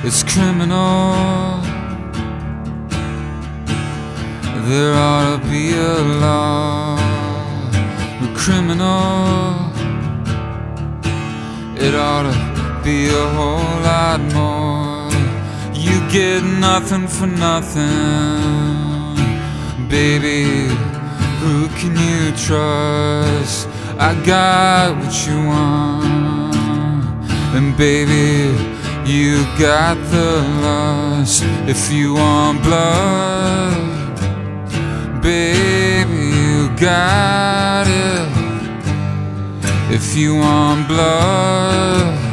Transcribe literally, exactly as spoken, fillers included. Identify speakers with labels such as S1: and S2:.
S1: it's criminal. There ought to be a law, a criminal. It ought to be a whole lot more. You get nothing for nothing, baby. Who can you trust? I got what you want, and baby, you got the lust. If you want blood, baby, you got it. If you want blood,